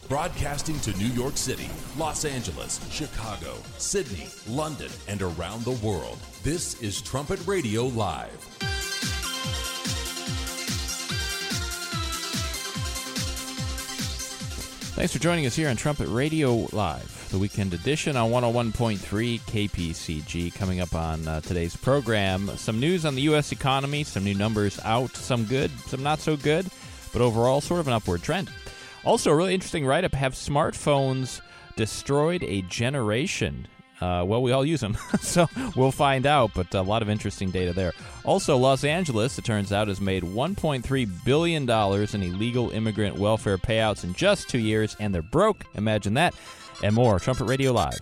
Broadcasting to New York City, Los Angeles, Chicago, Sydney, London, and around the world. This is Trumpet Radio Live. Thanks for joining us here on Trumpet Radio Live, the weekend edition on 101.3 KPCG. Coming up on today's program, some news on the U.S. economy, some new numbers out, some good, some not so good, but overall sort of an upward trend. Also, a really interesting write-up, have smartphones destroyed a generation? Well, we all use them, so we'll find out, but a lot of interesting data there. Also, Los Angeles, it turns out, has made $1.3 billion in illegal immigrant welfare payouts in just 2 years, and they're broke. Imagine that. And more. Trumpet Radio Live.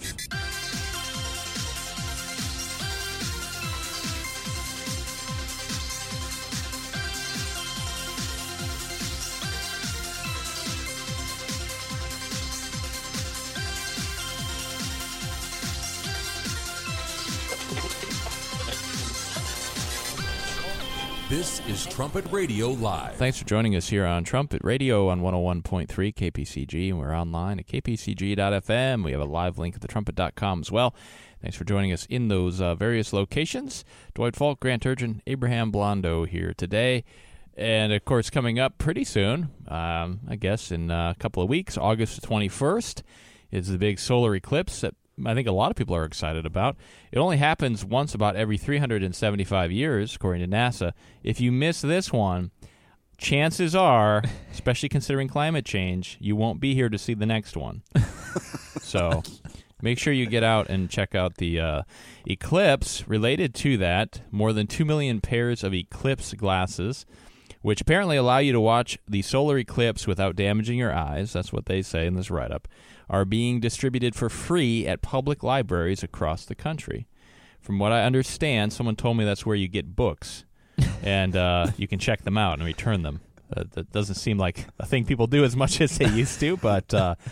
This is Trumpet Radio Live. Thanks for joining us here on Trumpet Radio on 101.3 KPCG, and we're online at kpcg.fm. We have a live link at thetrumpet.com as well. Thanks for joining us in those various locations. Dwight Falk, Grant Turgeon, Abraham Blondo here today. And, of course, coming up pretty soon, I guess in a couple of weeks, August 21st, is the big solar eclipse that I think a lot of people are excited about. It only happens once about every 375 years, according to NASA. If you miss this one, chances are, especially considering climate change, you won't be here to see the next one. So make sure you get out and check out the eclipse. Related to that, more than 2 million pairs of eclipse glasses, which apparently allow you to watch the solar eclipse without damaging your eyes, that's what they say in this write-up, are being distributed for free at public libraries across the country. From what I understand, someone told me that's where you get books, and you can check them out and return them. That doesn't seem like a thing people do as much as they used to, but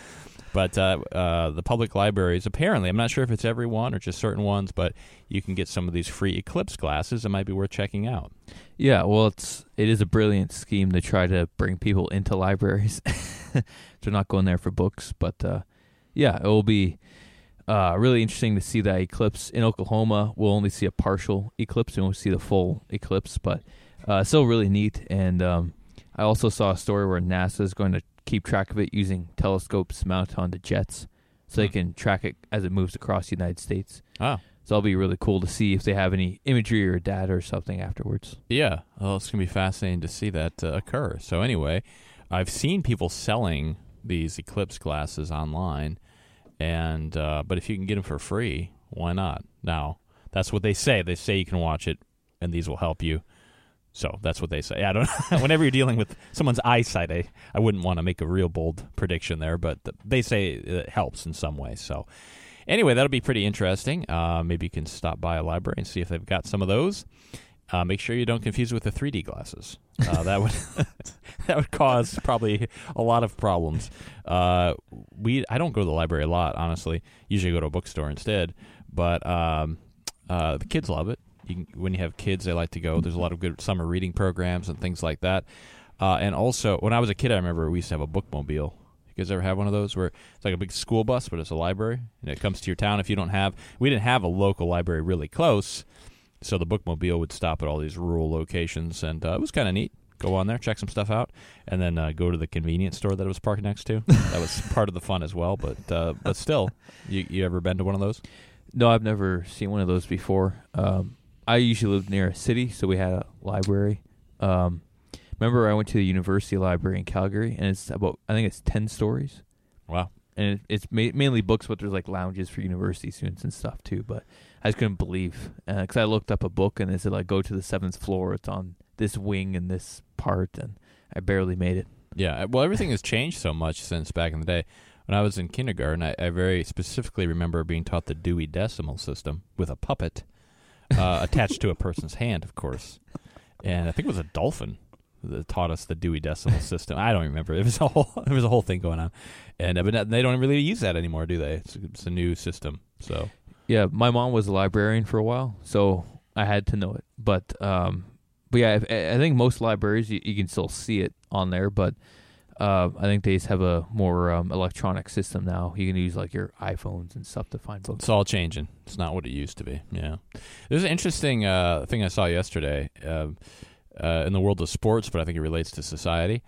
the public libraries, apparently, I'm not sure if it's every one or just certain ones, but you can get some of these free eclipse glasses that might be worth checking out. Yeah, well, it is a brilliant scheme to try to bring people into libraries. They're not going there for books, but yeah, it will be really interesting to see that eclipse in Oklahoma. We'll only see a partial eclipse, and we'll see the full eclipse, but still really neat. And I also saw a story where NASA is going to keep track of it using telescopes mounted onto jets, so they can track it as it moves across the United States. Ah. So that'll be really cool to see if they have any imagery or data or something afterwards. Yeah, well, it's going to be fascinating to see that occur. So anyway, I've seen people selling these eclipse glasses online, and but if you can get them for free, why not? Now, that's what they say. They say you can watch it, and these will help you. So that's what they say. I don't. Whenever you're dealing with someone's eyesight, I wouldn't want to make a real bold prediction there, but they say it helps in some way. So anyway, that'll be pretty interesting. Maybe you can stop by a library and see if they've got some of those. Make sure you don't confuse it with the 3D glasses. That would that would cause probably a lot of problems. I don't go to the library a lot, honestly. Usually go to a bookstore instead. But the kids love it. When you have kids, they like to go. There's a lot of good summer reading programs and things like that. And also, when I was a kid, I remember we used to have a bookmobile. You guys ever have one of those where it's like a big school bus, but it's a library, and it comes to your town? If you don't have, we didn't have a local library really close, so the bookmobile would stop at all these rural locations, and it was kind of neat. Go on there, check some stuff out, and then go to the convenience store that it was parked next to. That was part of the fun as well, but still, you ever been to one of those? No, I've never seen one of those before. I usually lived near a city, so we had a library. Remember, I went to the University Library in Calgary, and it's about, I think it's 10 stories. Wow. And it's mainly books, but there's like lounges for university students and stuff too. But I just couldn't believe, because I looked up a book, and it said, like, go to the 7th floor. It's on this wing and this part, and I barely made it. Yeah, well, everything has changed so much since back in the day. When I was in kindergarten, I very specifically remember being taught the Dewey Decimal System with a puppet attached to a person's hand, of course. And I think it was a dolphin that taught us the Dewey Decimal System. I don't remember. It was a whole thing going on. And but they don't really use that anymore, do they? It's a new system. So yeah, my mom was a librarian for a while, so I had to know it. But yeah, I think most libraries you can still see it on there. But I think they just have a more electronic system now. You can use like your iPhones and stuff to find books. It's all changing. It's not what it used to be. Yeah. There's an interesting thing I saw yesterday in the world of sports, but I think it relates to society.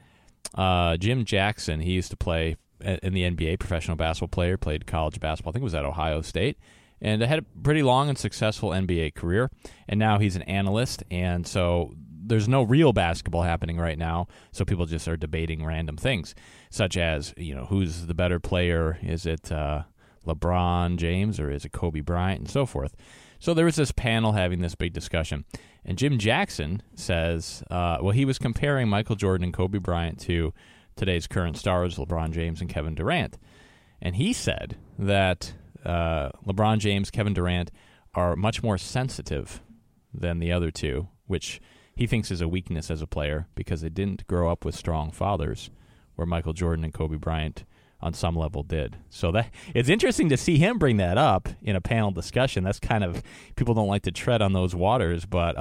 Jim Jackson, he used to play in the NBA, professional basketball player, played college basketball. I think it was at Ohio State. And had a pretty long and successful NBA career. And now he's an analyst, and so there's no real basketball happening right now, so people just are debating random things, such as, who's the better player? Is it LeBron James or is it Kobe Bryant, and so forth. So there was this panel having this big discussion, and Jim Jackson says, he was comparing Michael Jordan and Kobe Bryant to today's current stars, LeBron James and Kevin Durant. And he said that LeBron James, Kevin Durant are much more sensitive than the other two, which he thinks is a weakness as a player because they didn't grow up with strong fathers, where Michael Jordan and Kobe Bryant on some level did. So that it's interesting to see him bring that up in a panel discussion. That's kind of, people don't like to tread on those waters, but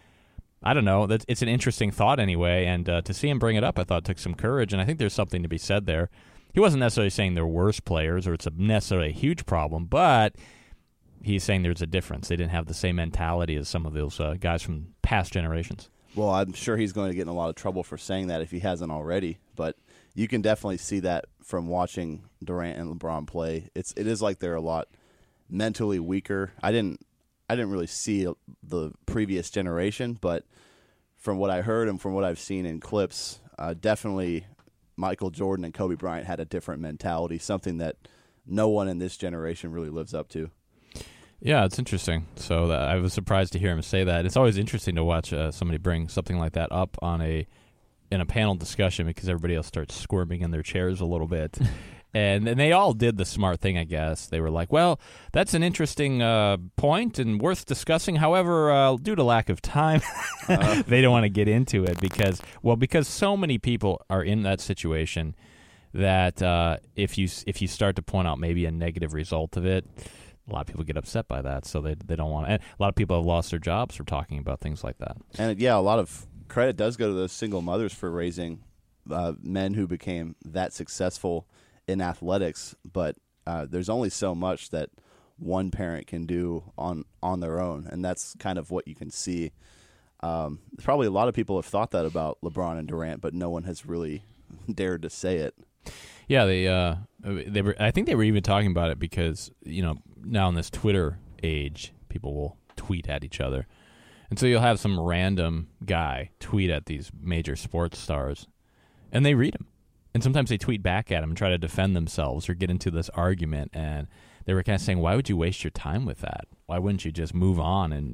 I don't know. It's an interesting thought anyway, and to see him bring it up, I thought took some courage, and I think there's something to be said there. He wasn't necessarily saying they're worse players or it's necessarily a huge problem, but he's saying there's a difference. They didn't have the same mentality as some of those guys from past generations. Well, I'm sure he's going to get in a lot of trouble for saying that if he hasn't already, but you can definitely see that from watching Durant and LeBron play. It is like they're a lot mentally weaker. I didn't really see the previous generation, but from what I heard and from what I've seen in clips, definitely Michael Jordan and Kobe Bryant had a different mentality, something that no one in this generation really lives up to. Yeah, it's interesting. So I was surprised to hear him say that. It's always interesting to watch somebody bring something like that up in a panel discussion, because everybody else starts squirming in their chairs a little bit. And they all did the smart thing, I guess. They were like, well, that's an interesting point and worth discussing. However, due to lack of time, they don't want to get into it because so many people are in that situation that if you start to point out maybe a negative result of it, a lot of people get upset by that. So they don't want to. And a lot of people have lost their jobs for talking about things like that. And, yeah, a lot of credit does go to those single mothers for raising men who became that successful in athletics, but there's only so much that one parent can do on their own, and that's kind of what you can see. Probably a lot of people have thought that about LeBron and Durant, but no one has really dared to say it. Yeah, they were. I think they were even talking about it because now in this Twitter age, people will tweet at each other, and so you'll have some random guy tweet at these major sports stars, and they read him. And sometimes they tweet back at him and try to defend themselves or get into this argument. And they were kind of saying, why would you waste your time with that? Why wouldn't you just move on? And,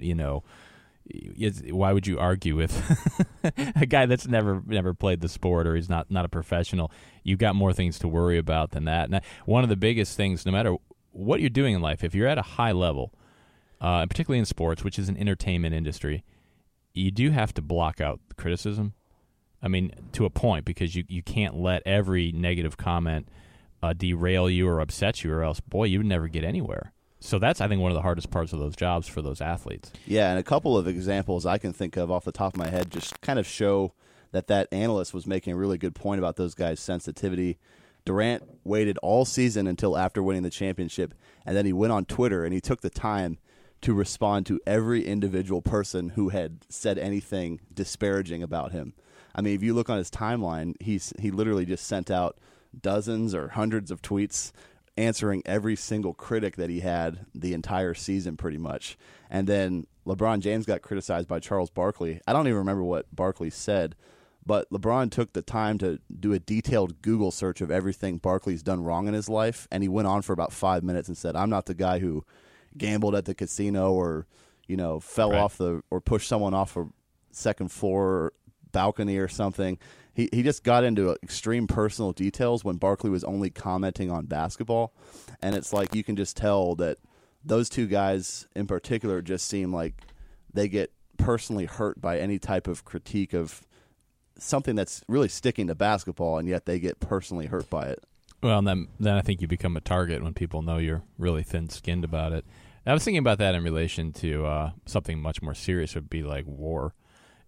why would you argue with a guy that's never played the sport, or he's not a professional? You've got more things to worry about than that. And one of the biggest things, no matter what you're doing in life, if you're at a high level, and particularly in sports, which is an entertainment industry, you do have to block out criticism. I mean, to a point, because you can't let every negative comment derail you or upset you, or else, boy, you would never get anywhere. So that's, I think, one of the hardest parts of those jobs for those athletes. Yeah, and a couple of examples I can think of off the top of my head just kind of show that analyst was making a really good point about those guys' sensitivity. Durant waited all season until after winning the championship, and then he went on Twitter and he took the time to respond to every individual person who had said anything disparaging about him. I mean, if you look on his timeline, he literally just sent out dozens or hundreds of tweets answering every single critic that he had the entire season pretty much. And then LeBron James got criticized by Charles Barkley. I don't even remember what Barkley said, but LeBron took the time to do a detailed Google search of everything Barkley's done wrong in his life, and he went on for about 5 minutes and said, I'm not the guy who gambled at the casino or, fell off or pushed someone off a second floor balcony or something. He just got into extreme personal details when Barkley was only commenting on basketball, and it's like you can just tell that those two guys in particular just seem like they get personally hurt by any type of critique of something that's really sticking to basketball, and yet they get personally hurt by it. Well, and then I think you become a target when people know you're really thin-skinned about it. I was thinking about that in relation to something much more serious would be like war.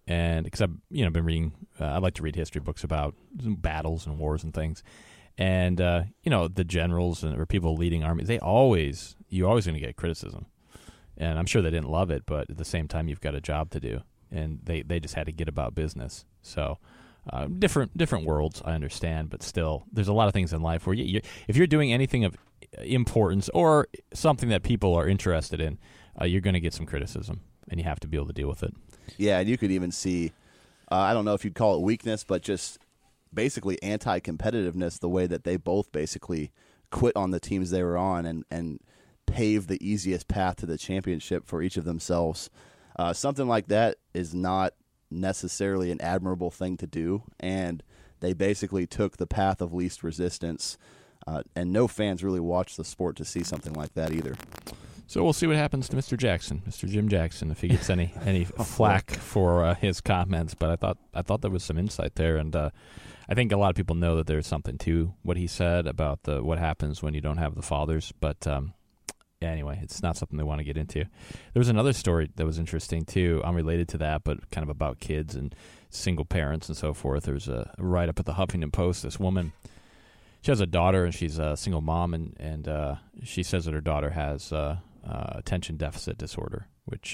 and because I've been reading, I like to read history books about battles and wars and things, and the generals or people leading armies, you're always going to get criticism, and I'm sure they didn't love it, but at the same time, you've got a job to do, and they just had to get about business. So different worlds, I understand, but still, there's a lot of things in life where if you're doing anything of importance or something that people are interested in, you're going to get some criticism, and you have to be able to deal with it. Yeah, and you could even see, I don't know if you'd call it weakness, but just basically anti-competitiveness, the way that they both basically quit on the teams they were on and paved the easiest path to the championship for each of themselves. Something like that is not necessarily an admirable thing to do, and they basically took the path of least resistance, and no fans really watch the sport to see something like that either. So we'll see what happens to Mr. Jackson, Mr. Jim Jackson, if he gets any flack for his comments. But I thought there was some insight there, and I think a lot of people know that there's something to what he said about what happens when you don't have the fathers. But anyway, it's not something they want to get into. There was another story that was interesting too, unrelated to that, but kind of about kids and single parents and so forth. There was a write-up at the Huffington Post. This woman, she has a daughter, and she's a single mom, and she says that her daughter has attention deficit disorder, which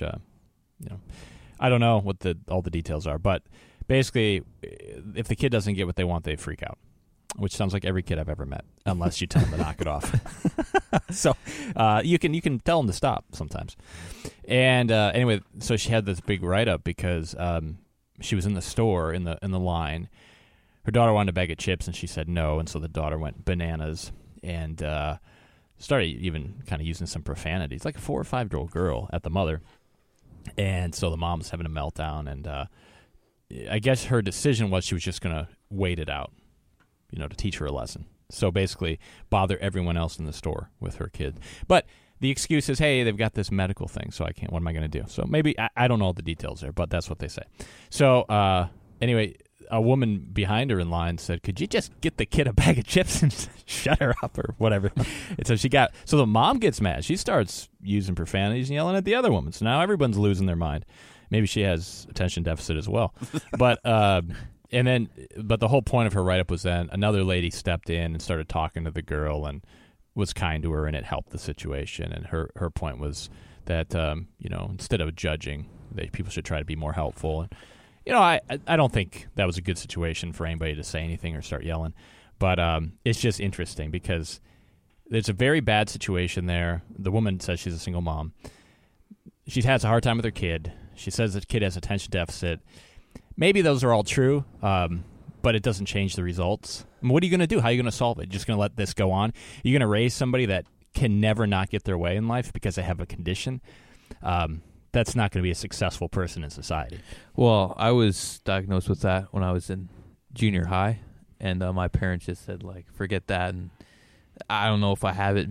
I don't know what all the details are, but basically, if the kid doesn't get what they want, they freak out, which sounds like every kid I've ever met, unless you tell them to knock it off. So you can tell them to stop sometimes. And anyway, so she had this big write-up because she was in the store in the line. Her daughter wanted a bag of chips, and she said no, and so the daughter went bananas and started even kind of using some profanities, like a 4 or 5-year-old girl at the mother. And so the mom's having a meltdown, and I guess her decision was she was just going to wait it out, to teach her a lesson. So basically bother everyone else in the store with her kid. But the excuse is, hey, they've got this medical thing, so I can't. What am I going to do? So maybe, I don't know all the details there, but that's what they say. So anyway, a woman behind her in line said, could you just get the kid a bag of chips and shut her up or whatever? And so the mom gets mad. She starts using profanities and yelling at the other woman. So now everyone's losing their mind. Maybe she has attention deficit as well. But but the whole point of her write-up was then another lady stepped in and started talking to the girl and was kind to her, and it helped the situation. And her point was that, instead of judging, people should try to be more helpful. And, I don't think that was a good situation for anybody to say anything or start yelling. But it's just interesting because there's a very bad situation there. The woman says she's a single mom. She has a hard time with her kid. She says the kid has attention deficit. Maybe those are all true, but it doesn't change the results. I mean, what are you going to do? How are you going to solve it? Just going to let this go on? You're going to raise somebody that can never not get their way in life because they have a condition? That's not going to be a successful person in society. Well, I was diagnosed with that when I was in junior high, and my parents just said, forget that. And I don't know if I have it.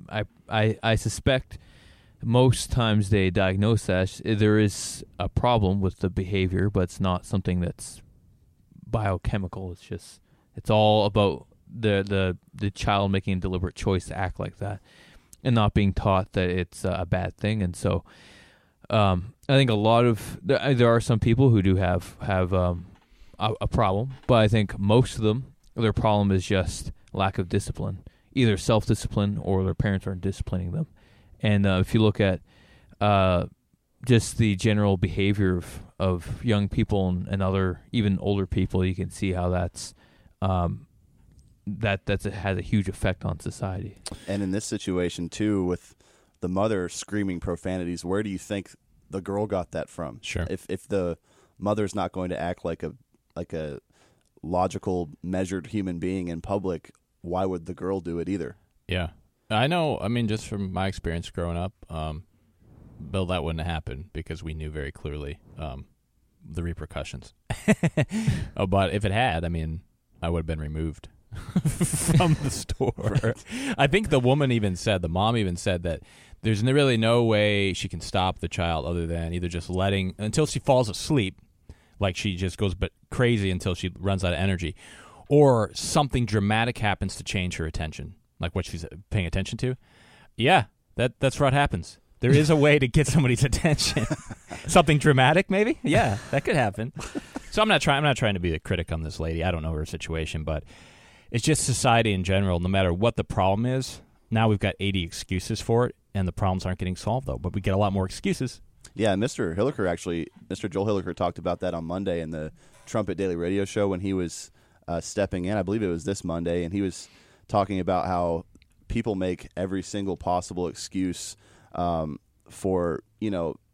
I suspect most times they diagnose that there is a problem with the behavior, but it's not something that's biochemical. It's all about the child making a deliberate choice to act like that and not being taught that it's a bad thing. And so I think a lot of there are some people who do have a problem, but I think most of them, their problem is just lack of discipline, either self-discipline or their parents aren't disciplining them. And if you look at just the general behavior of young people and other even older people, you can see how that's has a huge effect on society. And in this situation too, with the mother screaming profanities, where do you think the girl got that from? Sure. If the mother's not going to act like a logical, measured human being in public, why would the girl do it either? Yeah. I know, just from my experience growing up, Bill, that wouldn't have happened because we knew very clearly the repercussions. But if it had, I would have been removed from the store. Right. I think the mom even said that there's really no way she can stop the child other than either just letting, until she falls asleep, like she just goes crazy until she runs out of energy, or something dramatic happens to change her attention. Like what she's paying attention to. Yeah, that's what happens. There is a way to get somebody's attention. Something dramatic, maybe? Yeah, that could happen. So I'm not trying to be a critic on this lady. I don't know her situation, but it's just society in general. No matter what the problem is, now we've got 80 excuses for it, and the problems aren't getting solved, though. But we get a lot more excuses. Yeah, Mr. Joel Hilliker talked about that on Monday in the Trumpet Daily Radio Show when he was stepping in. I believe it was this Monday, and he was talking about how people make every single possible excuse for the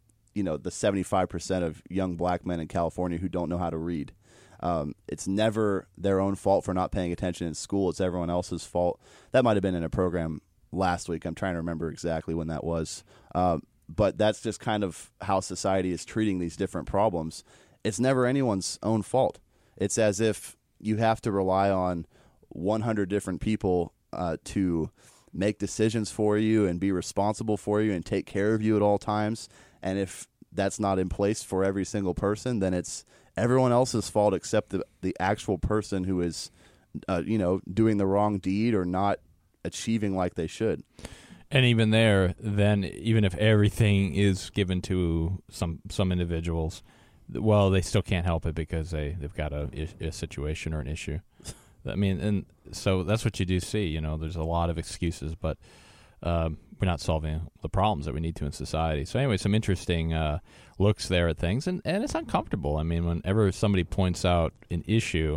75% of young black men in California who don't know how to read. It's never their own fault for not paying attention in school. It's everyone else's fault. That might have been in a program last week. I'm trying to remember exactly when that was. But that's just kind of how society is treating these different problems. It's never anyone's own fault. It's as if you have to rely on 100 different people to make decisions for you and be responsible for you and take care of you at all times. And if that's not in place for every single person, then it's everyone else's fault except the actual person who is, doing the wrong deed or not achieving like they should. And even there, then even if everything is given to some individuals, well, they still can't help it because they've got a situation or an issue. I mean, and so that's what you do see. There's a lot of excuses, but we're not solving the problems that we need to in society. So anyway, some interesting looks there at things, and it's uncomfortable. I mean, whenever somebody points out an issue,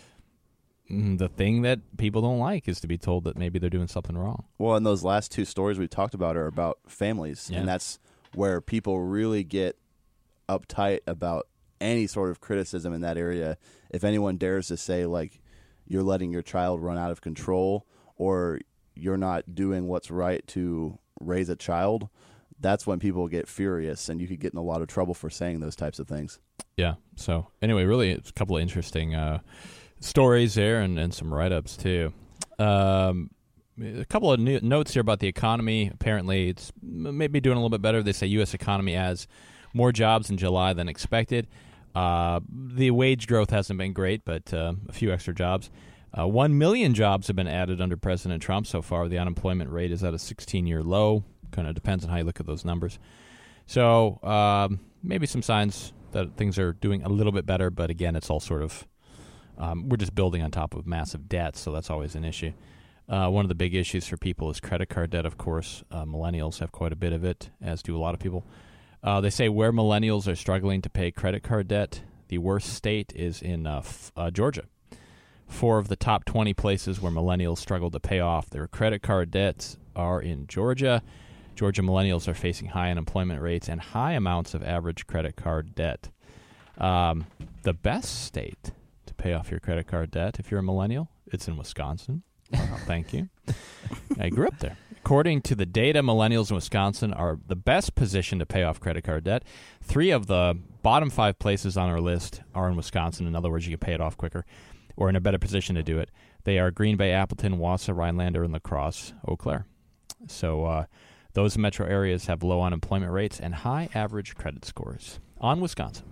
the thing that people don't like is to be told that maybe they're doing something wrong. Well, and those last two stories we talked about are about families, and that's where people really get uptight about any sort of criticism in that area. If anyone dares to say, like, you're letting your child run out of control or you're not doing what's right to raise a child, that's when people get furious, and you could get in a lot of trouble for saying those types of things. Yeah. So anyway, really, it's a couple of interesting stories there and some write-ups too. A couple of notes here about the economy. Apparently, it's maybe doing a little bit better. They say U.S. economy has more jobs in July than expected. The wage growth hasn't been great, but a few extra jobs. 1 million jobs have been added under President Trump so far. The unemployment rate is at a 16-year low. Kind of depends on how you look at those numbers. So maybe some signs that things are doing a little bit better, but again, it's all sort of we're just building on top of massive debt, so that's always an issue. One of the big issues for people is credit card debt, of course. Millennials have quite a bit of it, as do a lot of people. They say where millennials are struggling to pay credit card debt, the worst state is in Georgia. 4 of the top 20 places where millennials struggle to pay off their credit card debts are in Georgia. Georgia millennials are facing high unemployment rates and high amounts of average credit card debt. The best state to pay off your credit card debt, if you're a millennial, it's in Wisconsin. Wow, thank you. I grew up there. According to the data, millennials in Wisconsin are the best position to pay off credit card debt. 3 of the bottom 5 places on our list are in Wisconsin. In other words, you can pay it off quicker or in a better position to do it. They are Green Bay, Appleton, Wausau, Rhinelander, and La Crosse, Eau Claire. So those metro areas have low unemployment rates and high average credit scores on Wisconsin.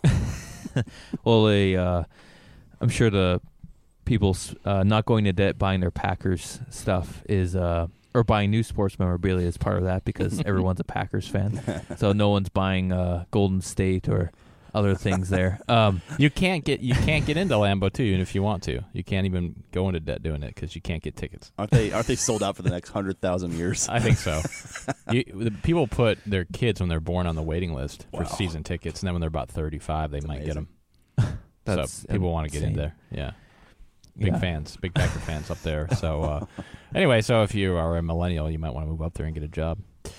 Well, I'm sure the people not going to debt buying their Packers stuff is or buying new sports memorabilia is part of that because everyone's a Packers fan. So no one's buying Golden State or other things there. You can't get into Lambeau too, even if you want to. You can't even go into debt doing it because you can't get tickets. Aren't they sold out for the next 100,000 years? I think so. People put their kids when they're born on the waiting list for season tickets, and then when they're about 35, they might get them. So people want to get in there. Yeah. Big fans, big Packer fans up there. So anyway, so if you are a millennial, you might want to move up there and get a job.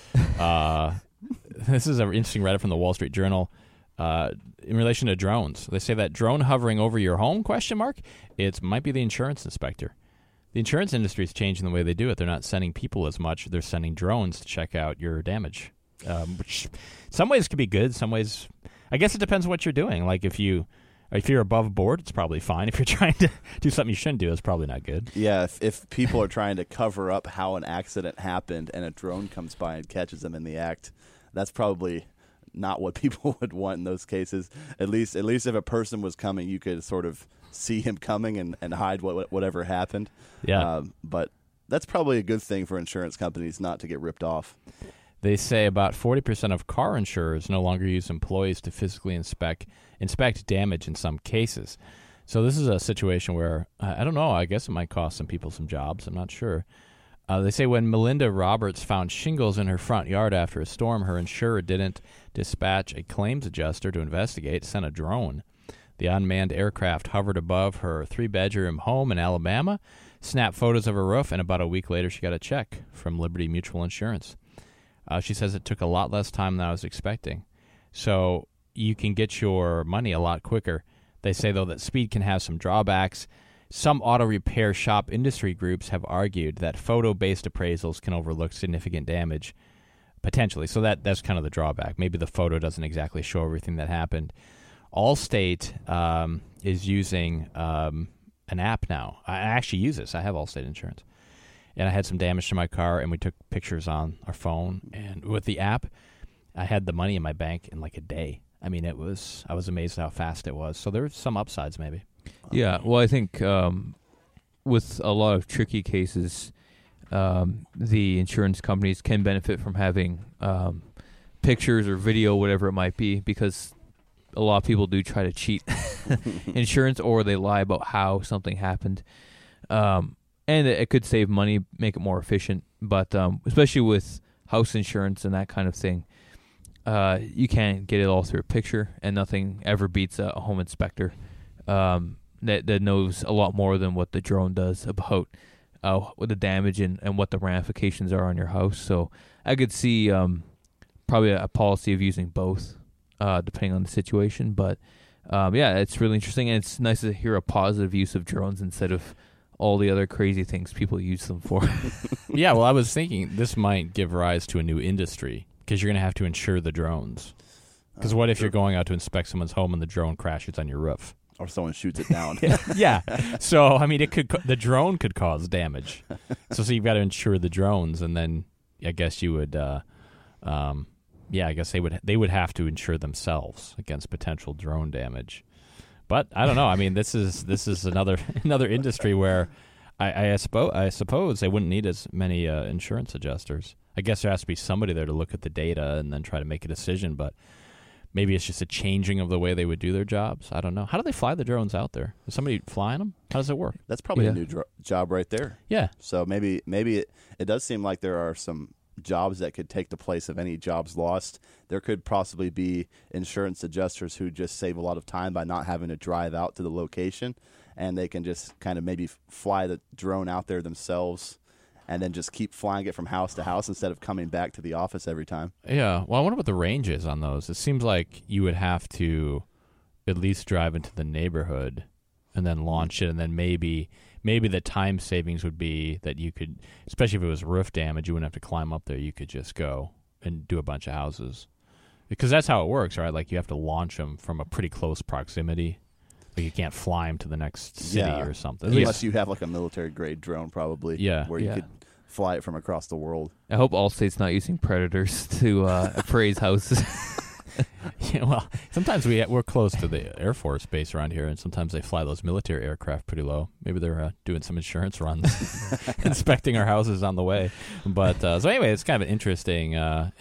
This is an interesting write-up from the Wall Street Journal. In relation to drones, they say that drone hovering over your home, it might be the insurance inspector. The insurance industry is changing the way they do it. They're not sending people as much. They're sending drones to check out your damage, which some ways could be good. Some ways, I guess it depends on what you're doing. Like if you're above board, it's probably fine. If you're trying to do something you shouldn't do, it's probably not good. Yeah, if people are trying to cover up how an accident happened and a drone comes by and catches them in the act, that's probably not what people would want in those cases. At least if a person was coming, you could sort of see him coming and hide whatever happened. Yeah. But that's probably a good thing for insurance companies not to get ripped off. They say about 40% of car insurers no longer use employees to physically inspect damage in some cases. So this is a situation where, I don't know, I guess it might cost some people some jobs. I'm not sure. They say when Melinda Roberts found shingles in her front yard after a storm, her insurer didn't dispatch a claims adjuster to investigate, sent a drone. The unmanned aircraft hovered above her 3-bedroom home in Alabama, snapped photos of her roof, and about a week later she got a check from Liberty Mutual Insurance. She says it took a lot less time than I was expecting. So you can get your money a lot quicker. They say, though, that speed can have some drawbacks. Some auto repair shop industry groups have argued that photo-based appraisals can overlook significant damage, potentially. So that's kind of the drawback. Maybe the photo doesn't exactly show everything that happened. Allstate is using an app now. I actually use this. I have Allstate insurance. And I had some damage to my car, and we took pictures on our phone. And with the app, I had the money in my bank in like a day. I mean, I was amazed how fast it was. So there's some upsides maybe. Yeah, well, I think with a lot of tricky cases, the insurance companies can benefit from having pictures or video, whatever it might be, because a lot of people do try to cheat insurance, or they lie about how something happened. And it could save money, make it more efficient. But especially with house insurance and that kind of thing, you can't get it all through a picture, and nothing ever beats a home inspector that knows a lot more than what the drone does about what the damage and what the ramifications are on your house. So I could see probably a policy of using both, depending on the situation. But yeah, it's really interesting, and it's nice to hear a positive use of drones instead of all the other crazy things people use them for. Yeah, well, I was thinking this might give rise to a new industry, because you're going to have to insure the drones. Because what if you're going out to inspect someone's home and the drone crashes on your roof? Or someone shoots it down. Yeah. So, I mean, the drone could cause damage. So you've got to insure the drones, and then I guess you would, I guess they would have to insure themselves against potential drone damage. But I don't know. I mean, this is another industry where I suppose they wouldn't need as many insurance adjusters. I guess there has to be somebody there to look at the data and then try to make a decision. But maybe it's just a changing of the way they would do their jobs. I don't know. How do they fly the drones out there? Is somebody flying them? How does it work? That's probably a new job right there. Yeah. So maybe it does seem like there are some jobs that could take the place of any jobs lost. There could possibly be insurance adjusters who just save a lot of time by not having to drive out to the location, and they can just kind of maybe fly the drone out there themselves and then just keep flying it from house to house instead of coming back to the office every time. Yeah. Well, I wonder what the range is on those. It seems like you would have to at least drive into the neighborhood and then launch it, and then maybe the time savings would be that you could, especially if it was roof damage, you wouldn't have to climb up there. You could just go and do a bunch of houses. Because that's how it works, right? Like you have to launch them from a pretty close proximity. Like you can't fly them to the next city or something. Unless you have like a military-grade drone probably, where you could fly it from across the world. I hope Allstate's not using predators to appraise houses. Yeah, well, sometimes we're close to the Air Force base around here, and sometimes they fly those military aircraft pretty low. Maybe they're doing some insurance runs, inspecting our houses on the way. But so anyway, it's kind of an interesting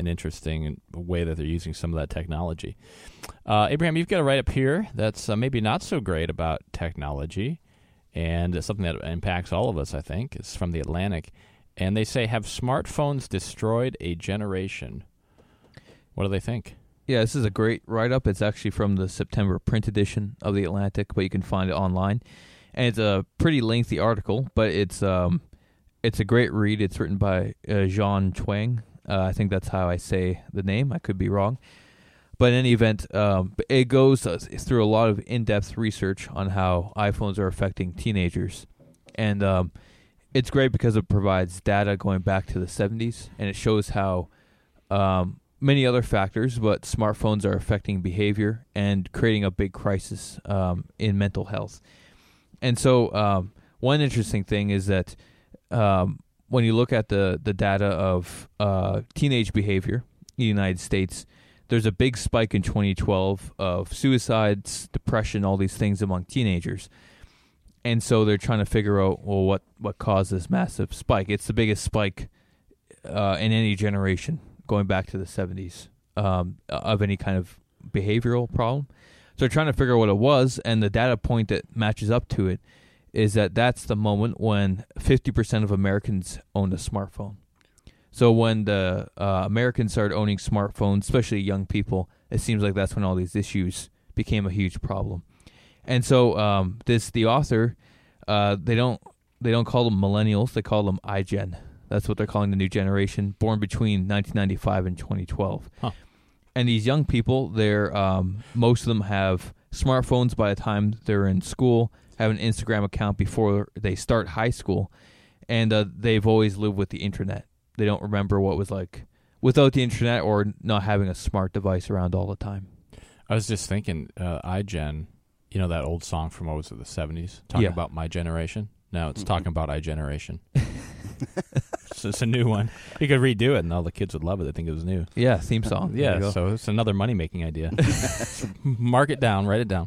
way that they're using some of that technology. Abraham, you've got a write-up here that's maybe not so great about technology, and it's something that impacts all of us, I think. It's from The Atlantic, and they say, have smartphones destroyed a generation? What do they think? Yeah, this is a great write-up. It's actually from the September print edition of The Atlantic, but you can find it online. And it's a pretty lengthy article, but it's a great read. It's written by Jean Twang. I think that's how I say the name. I could be wrong. But in any event, it goes through a lot of in-depth research on how iPhones are affecting teenagers. And it's great because it provides data going back to the 70s, and it shows how many other factors, but smartphones are affecting behavior and creating a big crisis in mental health. And so one interesting thing is that when you look at the data of teenage behavior in the United States, there's a big spike in 2012 of suicides, depression, all these things among teenagers. And so they're trying to figure out, well, what caused this massive spike? It's the biggest spike in any generation, going back to the 70s, of any kind of behavioral problem. So they're trying to figure out what it was, and the data point that matches up to it is that that's the moment when 50% of Americans owned a smartphone. So when the Americans started owning smartphones, especially young people, it seems like that's when all these issues became a huge problem. And so the author, they don't call them millennials, they call them iGen. That's what they're calling the new generation, born between 1995 and 2012. Huh. And these young people, they're most of them have smartphones by the time they're in school, have an Instagram account before they start high school, and they've always lived with the internet. They don't remember what it was like without the internet or not having a smart device around all the time. I was just thinking, iGen, that old song from, what was it, the 70s? Talking about my generation? No, it's talking about iGeneration. So it's a new one. You could redo it, and all the kids would love it. They think it was new. Yeah, theme song. Yeah, so it's another money-making idea. Mark it down. Write it down.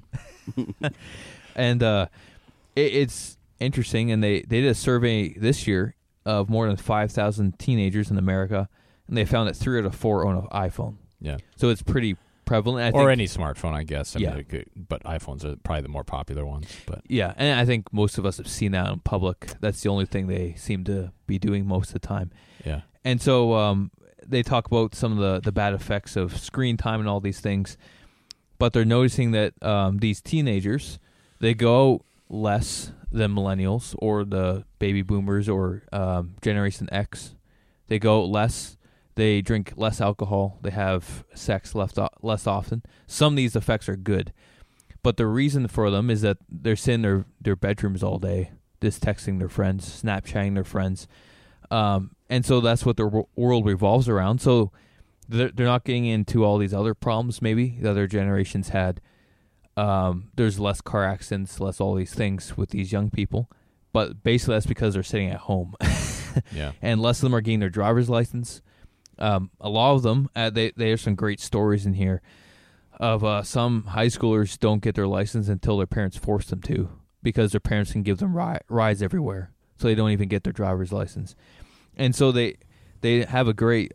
And it's interesting, and they did a survey this year of more than 5,000 teenagers in America, and they found that 3 out of 4 own an iPhone. Yeah. So it's pretty prevalent. Or any smartphone, I guess. I Yeah. mean, but iPhones are probably the more popular ones. But yeah, and I think most of us have seen that in public. That's the only thing they seem to be doing most of the time. yeah. And so they talk about some of the bad effects of screen time and all these things, but they're noticing that these teenagers, they go less than millennials or the baby boomers or Generation X. They go less. They drink less alcohol. They have sex less often. Some of these effects are good, but the reason for them is that they're sitting in their bedrooms all day, just texting their friends, Snapchatting their friends. And so that's what their world revolves around. So they're not getting into all these other problems maybe the other generations had. There's less car accidents, less all these things with these young people. But basically that's because they're sitting at home. Yeah. And less of them are getting their driver's license. A lot of them, they have some great stories in here of some high schoolers don't get their license until their parents force them to, because their parents can give them rides everywhere. So they don't even get their driver's license. And so they have a great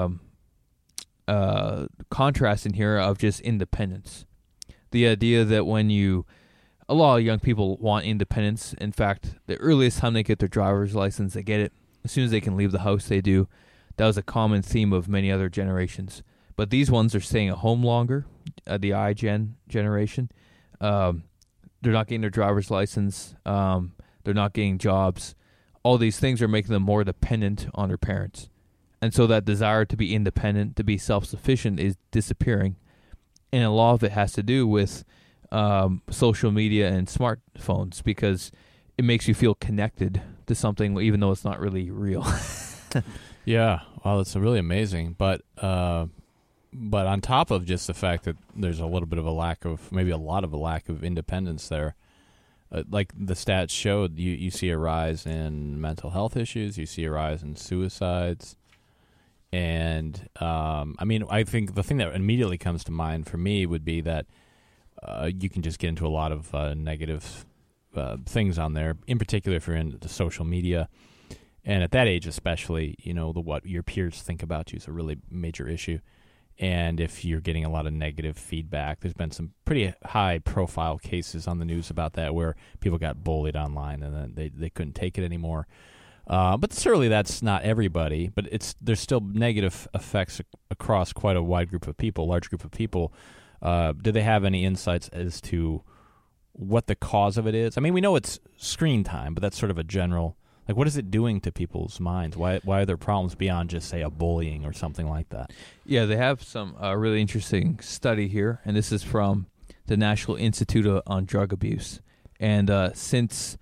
contrast in here of just independence. The idea that a lot of young people want independence. In fact, the earliest time they get their driver's license, they get it. As soon as they can leave the house, they do. That was a common theme of many other generations. But these ones are staying at home longer, the iGen generation. They're not getting their driver's license. They're not getting jobs. All these things are making them more dependent on their parents. And so that desire to be independent, to be self-sufficient is disappearing. And a lot of it has to do with social media and smartphones, because it makes you feel connected to something even though it's not really real. Yeah, well, it's really amazing. But on top of just the fact that there's a little bit of a lack of, maybe a lot of a lack of independence there, like the stats showed, you see a rise in mental health issues, you see a rise in suicides. And, I think the thing that immediately comes to mind for me would be that you can just get into a lot of negative things on there, in particular if you're into social media. And at that age especially, what your peers think about you is a really major issue. And if you're getting a lot of negative feedback, there's been some pretty high-profile cases on the news about that where people got bullied online and then they couldn't take it anymore. But certainly that's not everybody, but there's still negative effects across quite a large group of people. Do they have any insights as to what the cause of it is? I mean, we know it's screen time, but that's sort of a general... Like, what is it doing to people's minds? Why are there problems beyond just, say, a bullying or something like that? Yeah, they have some really interesting study here, and this is from the National Institute on Drug Abuse. And since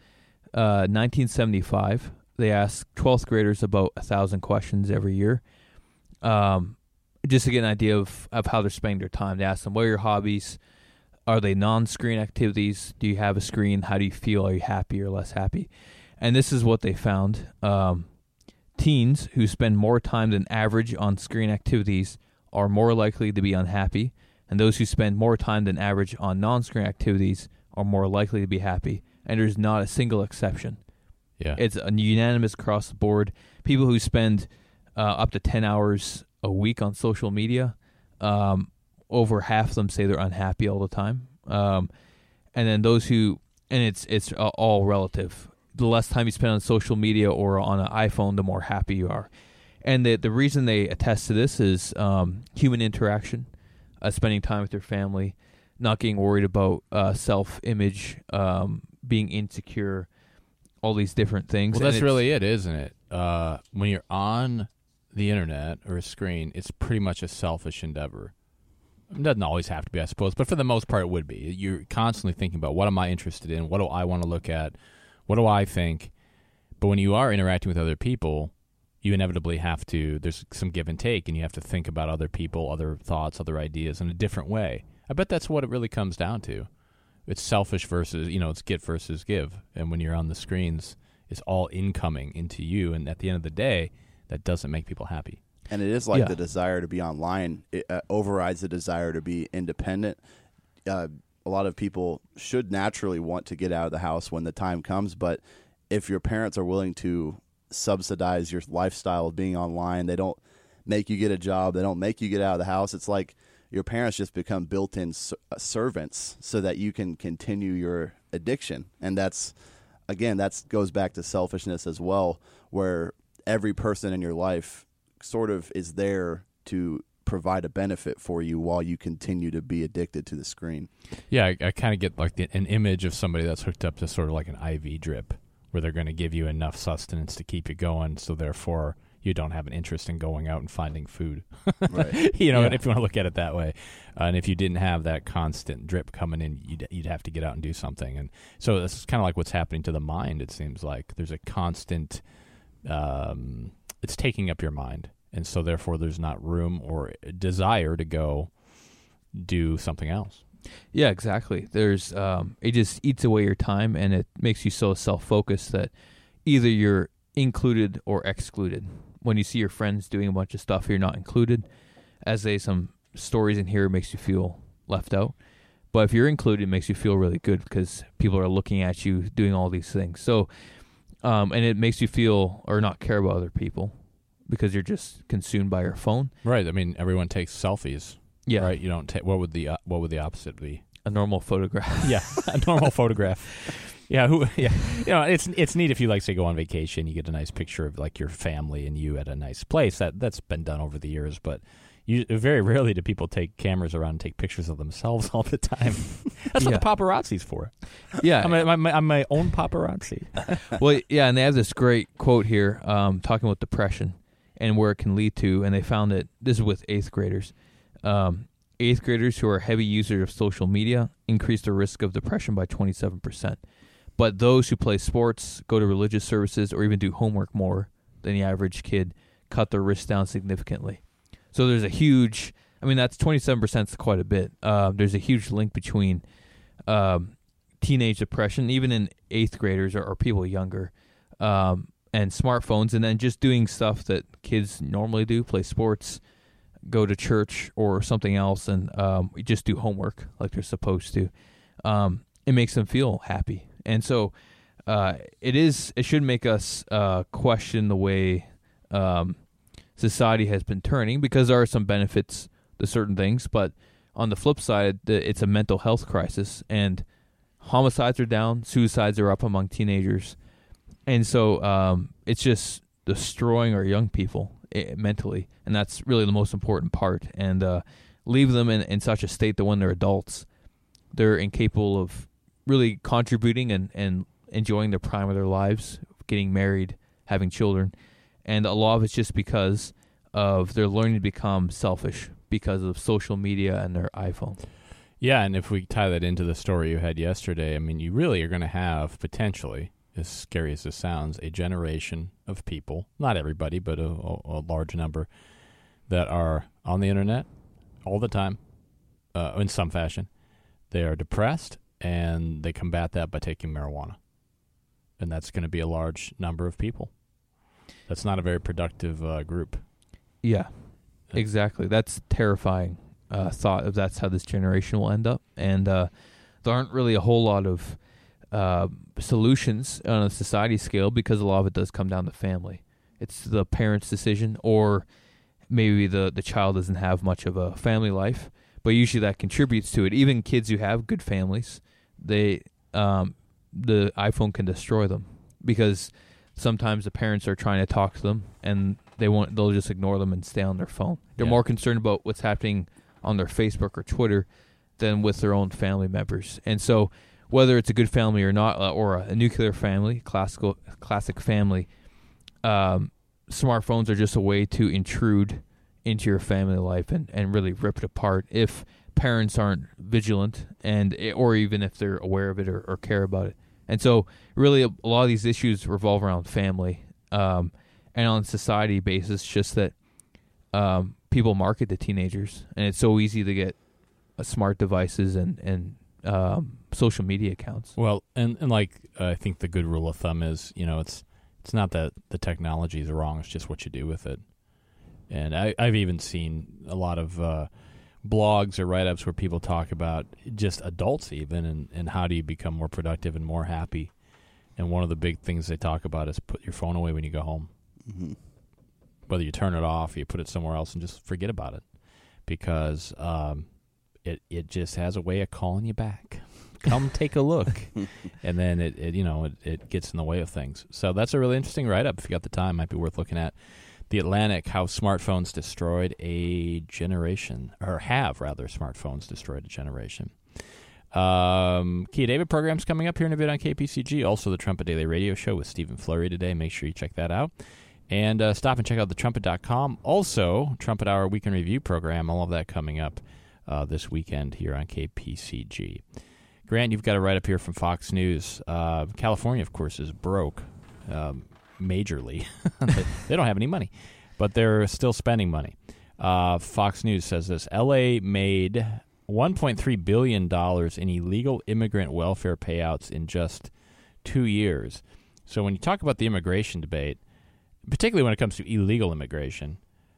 1975, they asked 12th graders about 1,000 questions every year, just to get an idea of how they're spending their time. They asked them, what are your hobbies? Are they non-screen activities? Do you have a screen? How do you feel? Are you happy or less happy? And this is what they found. Teens who spend more time than average on screen activities are more likely to be unhappy, and those who spend more time than average on non-screen activities are more likely to be happy. And there's not a single exception. Yeah, it's unanimous across the board. People who spend up to 10 hours a week on social media, over half of them say they're unhappy all the time. And then those who, and it's all relative. The less time you spend on social media or on an iPhone, the more happy you are. And the reason they attest to this is human interaction, spending time with your family, not getting worried about self-image, being insecure, all these different things. Well, that's really it, isn't it? When you're on the internet or a screen, it's pretty much a selfish endeavor. It doesn't always have to be, I suppose, but for the most part it would be. You're constantly thinking about, what am I interested in? What do I want to look at? What do I think? But when you are interacting with other people, you inevitably have to, there's some give and take, and you have to think about other people, other thoughts, other ideas in a different way. I bet that's what it really comes down to. It's selfish versus, it's get versus give. And when you're on the screens, it's all incoming into you. And at the end of the day, that doesn't make people happy. And it is like the desire to be online. It overrides the desire to be independent. A lot of people should naturally want to get out of the house when the time comes. But if your parents are willing to subsidize your lifestyle of being online, they don't make you get a job, they don't make you get out of the house. It's like your parents just become built-in servants so that you can continue your addiction. And that goes back to selfishness as well, where every person in your life sort of is there to provide a benefit for you while you continue to be addicted to the screen. Yeah, I kind of get like an image of somebody that's hooked up to sort of like an IV drip, where they're going to give you enough sustenance to keep you going, so therefore you don't have an interest in going out and finding food. Right. If you want to look at it that way. And if you didn't have that constant drip coming in, you'd have to get out and do something. And so this is kind of like what's happening to the mind, it seems like. There's a constant, it's taking up your mind. And so therefore there's not room or desire to go do something else. Yeah, exactly. There's it just eats away your time, and it makes you so self-focused that either you're included or excluded. When you see your friends doing a bunch of stuff, you're not included. As some stories in here makes you feel left out. But if you're included, it makes you feel really good because people are looking at you doing all these things. So, and it makes you feel or not care about other people because you're just consumed by your phone. Right. I mean, everyone takes selfies. Yeah. Right. You don't take. What would the opposite be? A normal photograph. Yeah, a normal photograph. Yeah. Yeah. It's neat if you say go on vacation, you get a nice picture of like your family and you at a nice place. That's been done over the years, but very rarely do people take cameras around and take pictures of themselves all the time. That's what the paparazzi's for. Yeah. I'm my own paparazzi. Well, yeah, and they have this great quote here talking about depression and where it can lead to, and they found that this is with 8th graders. 8th graders who are heavy users of social media increase their risk of depression by 27%. But those who play sports, go to religious services, or even do homework more than the average kid cut their risk down significantly. So there's a huge, that's 27% is quite a bit. There's a huge link between teenage depression, even in 8th graders or people younger, and smartphones, and then just doing stuff that kids normally do, play sports, go to church or something else, and just do homework like they're supposed to. It makes them feel happy. And so it should make us question the way society has been turning, because there are some benefits to certain things, but on the flip side, it's a mental health crisis, and homicides are down, suicides are up among teenagers, and so it's just destroying our young people mentally, and that's really the most important part, and leave them in such a state that when they're adults, they're incapable of really contributing and enjoying the prime of their lives, getting married, having children. And a lot of it's just because of they're learning to become selfish because of social media and their iPhone. Yeah, and if we tie that into the story you had yesterday, you really are going to have, potentially, as scary as this sounds, a generation of people, not everybody, but a large number, that are on the internet all the time, in some fashion. They are depressed, and they combat that by taking marijuana. And that's going to be a large number of people. That's not a very productive group. Yeah, exactly. That's terrifying thought if that's how this generation will end up. And there aren't really a whole lot of solutions on a society scale, because a lot of it does come down to family. It's the parents' decision, or maybe the child doesn't have much of a family life, but usually that contributes to it. Even kids who have good families, the iPhone can destroy them because sometimes the parents are trying to talk to them and they'll just ignore them and stay on their phone. They're more concerned about what's happening on their Facebook or Twitter than with their own family members. And so whether it's a good family or not, or a nuclear family, classic family, smartphones are just a way to intrude into your family life and really rip it apart if parents aren't vigilant or even if they're aware of it or care about it. And so really a lot of these issues revolve around family and on society basis, just that people market to teenagers, and it's so easy to get smart devices and social media accounts. Well, and like I think the good rule of thumb is, it's not that the technology is wrong, it's just what you do with it. And I've even seen a lot of blogs or write-ups where people talk about just adults even and how do you become more productive and more happy. And one of the big things they talk about is put your phone away when you go home. Mm-hmm. Whether you turn it off, you put it somewhere else and just forget about it. Because it just has a way of calling you back. Come take a look. And then it gets in the way of things. So that's a really interesting write-up. If you got the time, might be worth looking at. The Atlantic, how smartphones destroyed a generation, or have rather, smartphones destroyed a generation. Kia David program's coming up here in a bit on KPCG. Also, the Trumpet Daily Radio Show with Stephen Flurry today. Make sure you check that out. And stop and check out thetrumpet.com. Also, Trumpet Hour Weekend Review program, all of that coming up this weekend here on KPCG. Grant, you've got a write-up here from Fox News. California, of course, is broke. Majorly. They don't have any money, but they're still spending money. Fox News says this: L.A. made $1.3 billion in illegal immigrant welfare payouts in just 2 years. So when you talk about the immigration debate, particularly when it comes to illegal immigration,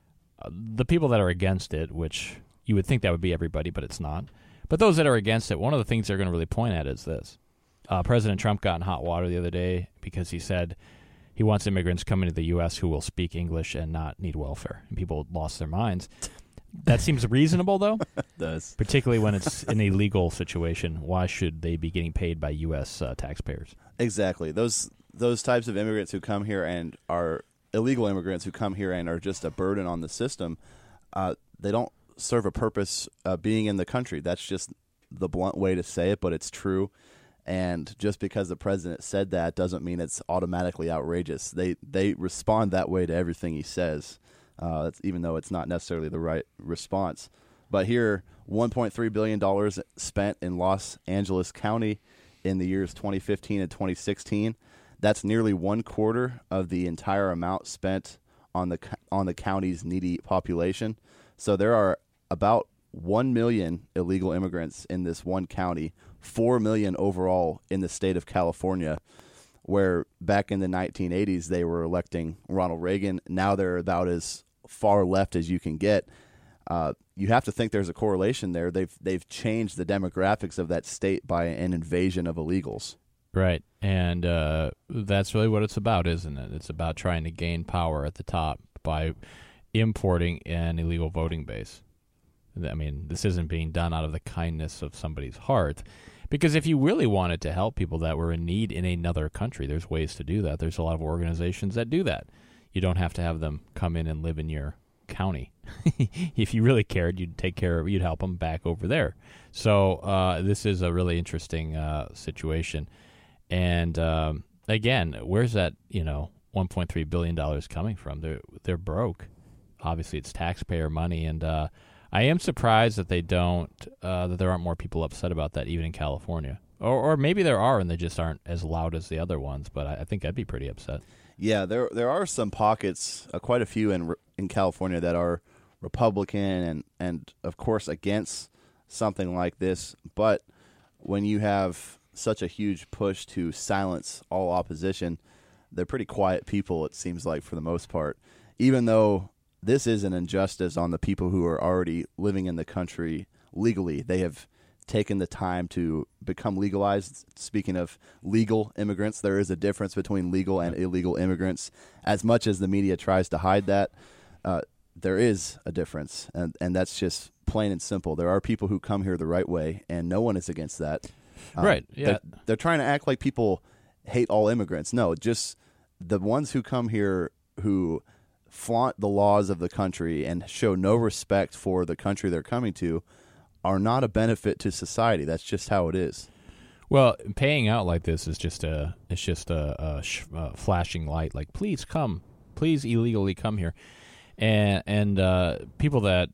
the people that are against it, which you would think that would be everybody, but it's not, but those that are against it, one of the things they're going to really point at is this. President Trump got in hot water the other day because he said he wants immigrants coming to the U.S. who will speak English and not need welfare. And people lost their minds. That seems reasonable, though. It does. Particularly when it's an illegal situation. Why should they be getting paid by U.S. taxpayers? Exactly. Those types of immigrants who come here and are illegal immigrants who come here and are just a burden on the system, they don't serve a purpose being in the country. That's just the blunt way to say it, but it's true. And just because the president said that doesn't mean it's automatically outrageous. They respond that way to everything he says, even though it's not necessarily the right response. But here, $1.3 billion spent in Los Angeles County in the years 2015 and 2016. That's nearly 1/4 of the entire amount spent on the county's needy population. So there are about 1 million illegal immigrants in this one county, 4 million overall in the state of California, where back in the 1980s they were electing Ronald Reagan. Now they're about as far left as you can get. You have to think there's a correlation there. They've changed the demographics of that state by an invasion of illegals. Right, and that's really what it's about, isn't it? It's about trying to gain power at the top by importing an illegal voting base. I mean, this isn't being done out of the kindness of somebody's heart. Because if you really wanted to help people that were in need in another country, there's ways to do that. There's a lot of organizations that do that. You don't have to have them come in and live in your county. If you really cared, you'd help them back over there. So this is a really interesting situation. And again, where's that $1.3 billion coming from? They're broke. Obviously, it's taxpayer money, and I am surprised that that there aren't more people upset about that, even in California. Or maybe there are, and they just aren't as loud as the other ones. But I think I'd be pretty upset. Yeah, there are some pockets, quite a few in California that are Republican and of course against something like this. But when you have such a huge push to silence all opposition, they're pretty quiet people, it seems like, for the most part. Even though this is an injustice on the people who are already living in the country legally. They have taken the time to become legalized. Speaking of legal immigrants, there is a difference between legal and illegal immigrants. As much as the media tries to hide that, there is a difference, and that's just plain and simple. There are people who come here the right way, and no one is against that. Right, yeah. They're trying to act like people hate all immigrants. No, just the ones who come here who flaunt the laws of the country and show no respect for the country they're coming to are not a benefit to society. That's just how it is. Well, paying out like this is just a flashing light. Like, please come, please illegally come here, and people that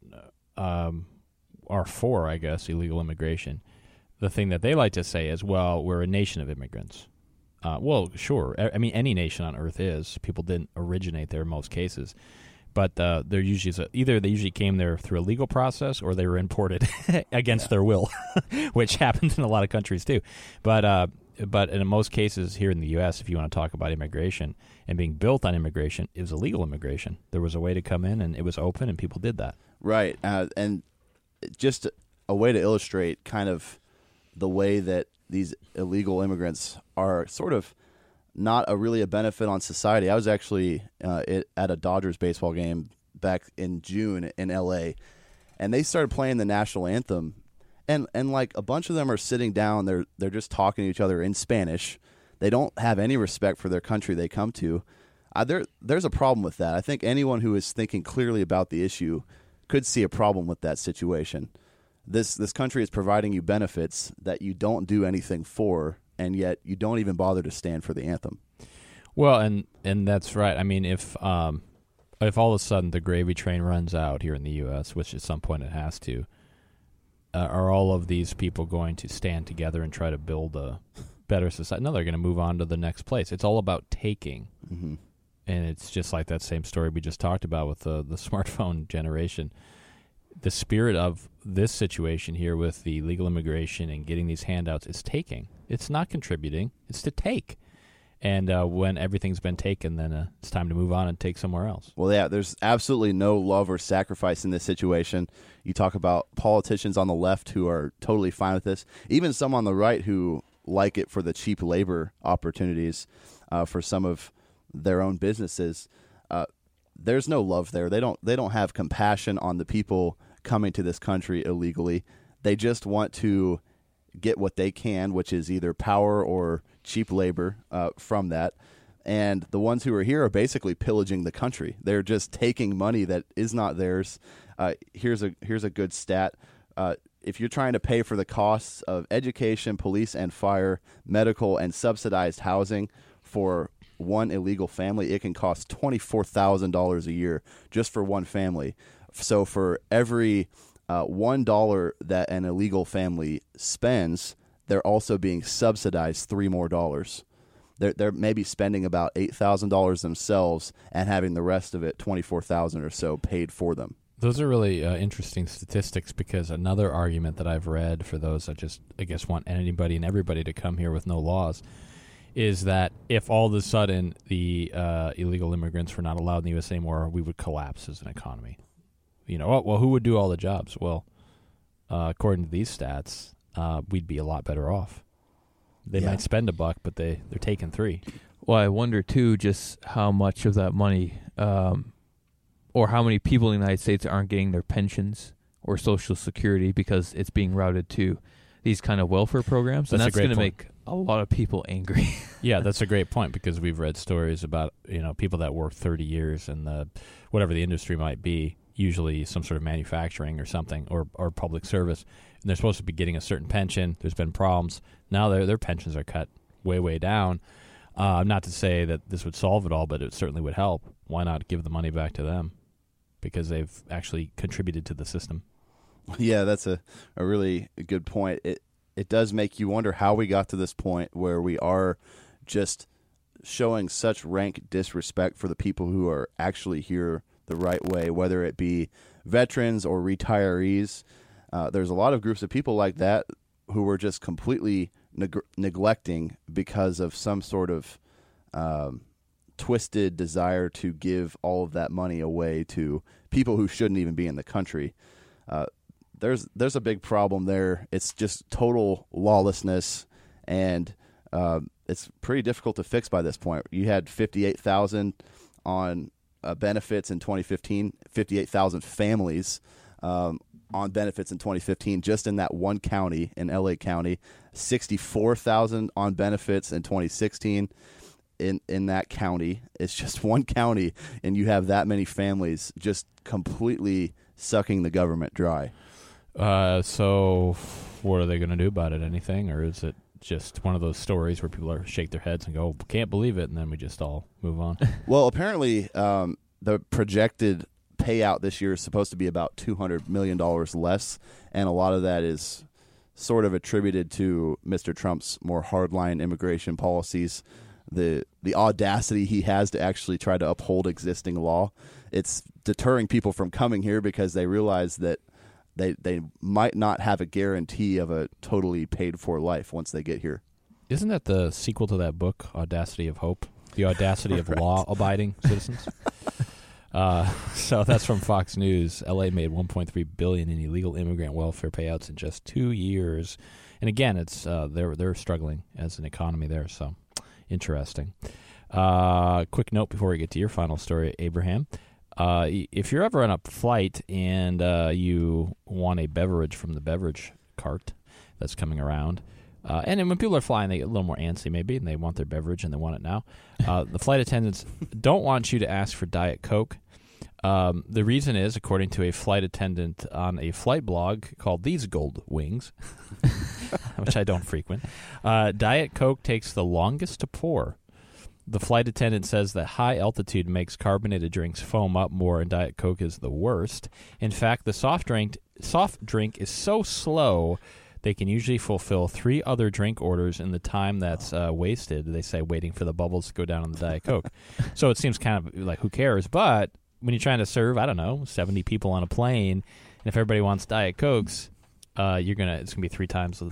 are for, I guess, illegal immigration. The thing that they like to say is, well, we're a nation of immigrants. Well, sure. I mean, any nation on earth is. People didn't originate there in most cases. But they're usually either they usually came there through a legal process or they were imported against their will, which happens in a lot of countries too. But in most cases here in the U.S., if you want to talk about immigration and being built on immigration, it was illegal immigration. There was a way to come in, and it was open, and people did that. Right. And just a way to illustrate kind of the way that these illegal immigrants are sort of not really a benefit on society. I was actually at a Dodgers baseball game back in June in L.A., and they started playing the national anthem, and like a bunch of them are sitting down. They're just talking to each other in Spanish. They don't have any respect for their country they come to. There's a problem with that. I think anyone who is thinking clearly about the issue could see a problem with that situation. This country is providing you benefits that you don't do anything for, and yet you don't even bother to stand for the anthem. Well, and that's right. I mean, if all of a sudden the gravy train runs out here in the U.S., which at some point it has to, are all of these people going to stand together and try to build a better society? No, they're going to move on to the next place. It's all about taking. Mm-hmm. And it's just like that same story we just talked about with the smartphone generation. The spirit of this situation here with the legal immigration and getting these handouts is taking. It's not contributing. It's to take. And when everything's been taken, then it's time to move on and take somewhere else. Well, yeah, there's absolutely no love or sacrifice in this situation. You talk about politicians on the left who are totally fine with this. Even some on the right who like it for the cheap labor opportunities for some of their own businesses. There's no love there. They don't have compassion on the people coming to this country illegally. They just want to get what they can, which is either power or cheap labor from that. And the ones who are here are basically pillaging the country. They're just taking money that is not theirs. Here's a good stat. If you're trying to pay for the costs of education, police and fire, medical, and subsidized housing for one illegal family, it can cost $24,000 a year just for one family. So for every $1 that an illegal family spends, they're also being subsidized $3 more. They're maybe spending about $8,000 themselves and having the rest of it, $24,000 or so, paid for them. Those are really interesting statistics, because another argument that I've read for those that just, I guess, want anybody and everybody to come here with no laws is that if all of a sudden the illegal immigrants were not allowed in the U.S. anymore, we would collapse as an economy. You know, well, who would do all the jobs? Well, according to these stats, we'd be a lot better off. They might spend $1, but they're taking $3. Well, I wonder, too, just how much of that money or how many people in the United States aren't getting their pensions or Social Security because it's being routed to these kind of welfare programs. And that's going to make a lot of people angry. Yeah, that's a great point, because we've read stories about, people that work 30 years in whatever the industry might be, usually some sort of manufacturing or something, or public service, and they're supposed to be getting a certain pension. There's been problems. Now their pensions are cut way, way down. Not to say that this would solve it all, but it certainly would help. Why not give the money back to them? Because they've actually contributed to the system. Yeah, that's a really good point. It does make you wonder how we got to this point where we are just showing such rank disrespect for the people who are actually here the right way, whether it be veterans or retirees. There's a lot of groups of people like that who were just completely neglecting because of some sort of twisted desire to give all of that money away to people who shouldn't even be in the country. There's a big problem there. It's just total lawlessness, and it's pretty difficult to fix by this point. You had 58,000 on benefits in 2015, 58,000 families on benefits in 2015, just in that one county, in LA County, 64,000 on benefits in 2016 in that county. It's just one county, and you have that many families just completely sucking the government dry. So what are they going to do about it? Anything? Or is it just one of those stories where people shake their heads and go, can't believe it, and then we just all move on? Well, apparently the projected payout this year is supposed to be about $200 million less, and a lot of that is sort of attributed to Mr. Trump's more hardline immigration policies, the audacity he has to actually try to uphold existing law. It's deterring people from coming here because they realize that they might not have a guarantee of a totally paid-for life once they get here. Isn't that the sequel to that book, Audacity of Hope? The Audacity of Law-Abiding Citizens? So that's from Fox News. L.A. made $1.3 billion in illegal immigrant welfare payouts in just 2 years. And again, it's they're struggling as an economy there, so interesting. Quick note before we get to your final story, Abraham. If you're ever on a flight and you want a beverage from the beverage cart that's coming around, and then when people are flying, they get a little more antsy maybe, and they want their beverage and they want it now. The flight attendants don't want you to ask for Diet Coke. The reason is, according to a flight attendant on a flight blog called These Gold Wings, which I don't frequent, Diet Coke takes the longest to pour. The flight attendant says that high altitude makes carbonated drinks foam up more, and Diet Coke is the worst. In fact, the soft drink is so slow they can usually fulfill 3 other drink orders in the time that's wasted, they say, waiting for the bubbles to go down on the Diet Coke. So it seems kind of like, who cares? But when you're trying to serve, 70 people on a plane, and if everybody wants Diet Cokes, it's gonna be 3 times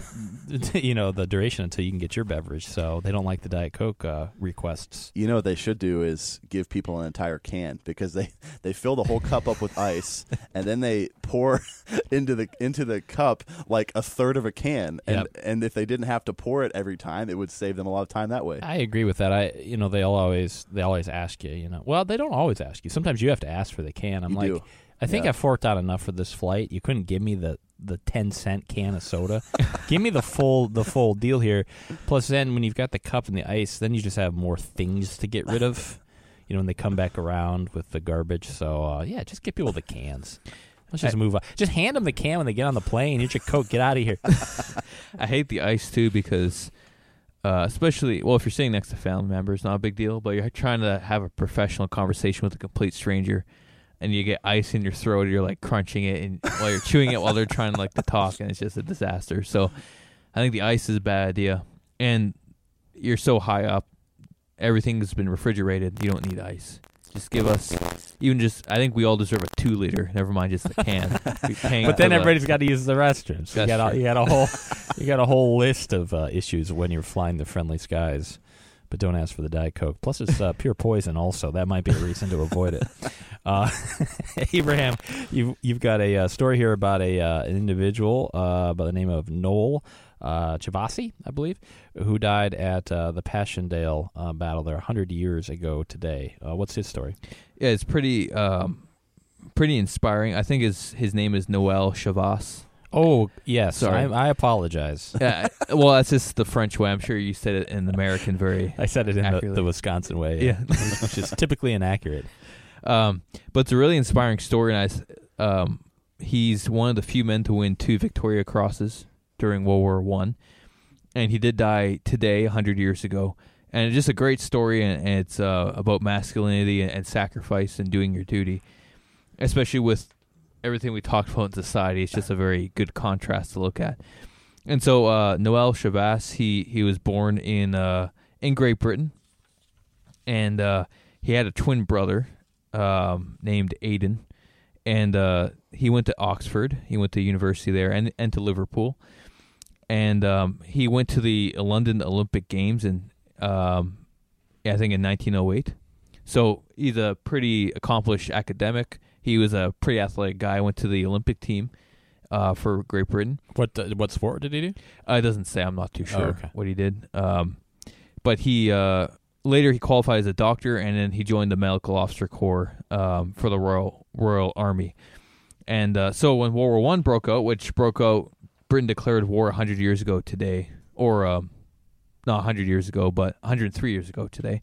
the duration until you can get your beverage. So they don't like the Diet Coke requests. You know what they should do is give people an entire can, because they fill the whole cup up with ice and then they pour into the cup like a third of a can. And if they didn't have to pour it every time, it would save them a lot of time that way. I agree with that. They always ask you. Well, they don't always ask you. Sometimes you have to ask for the can. I'm like, I think I forked out enough for this flight. You couldn't give me the 10-cent can of soda. Give me the full deal here. Plus, then when you've got the cup and the ice, then you just have more things to get rid of. When they come back around with the garbage. So just get people the cans. Let's just move on. Just hand them the can when they get on the plane. Here's your Coke. Get out of here. I hate the ice too because, especially if you're sitting next to family members, not a big deal. But you're trying to have a professional conversation with a complete stranger, and you get ice in your throat, and you're like crunching it, and while you're chewing it while they're trying to talk, and it's just a disaster. So I think the ice is a bad idea. And you're so high up, everything's been refrigerated. You don't need ice. Just give us I think we all deserve a 2-liter. Never mind just the can. But then everybody's got to use the restrooms. So you got a whole list of issues when you're flying the friendly skies. But don't ask for the Diet Coke. Plus, it's pure poison also. That might be a reason to avoid it. Abraham, you've got a story here about an individual by the name of Noel Chavasi, I believe, who died at the Passchendaele battle there 100 years ago today. What's his story? Yeah, it's pretty inspiring. I think his name is Noel Chavas. Oh, yes. Sorry. I apologize. Yeah, well, that's just the French way. I'm sure you said it in the American very I said it in accurately. the Wisconsin way. Yeah. Which is typically inaccurate. But it's a really inspiring story, and he's one of the few men to win 2 Victoria Crosses during World War I, and he did die today, 100 years ago. And it's just a great story, and it's about masculinity and sacrifice and doing your duty, especially with everything we talked about in society. It's just a very good contrast to look at. And so Noel Chavas, he was born in Great Britain, and he had a twin brother named Aidan, and he went to Oxford. He went to university there and to Liverpool, and he went to the London Olympic Games I think in 1908. So he's a pretty accomplished academic. He was a pretty athletic guy. Went to the Olympic team for Great Britain. What sport did he do? It doesn't say. I'm not too sure okay. what he did. But he later he qualified as a doctor, and then he joined the Medical Officer Corps for the Royal Army. And so when World War I broke out, Britain declared war 100 years ago today, or not 100 years ago, but 103 years ago today.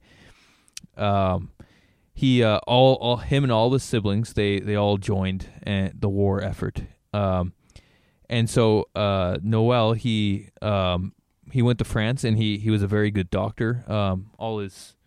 He him and all his siblings, they all joined the war effort. And so Noel, he went to France, and he was a very good doctor. All his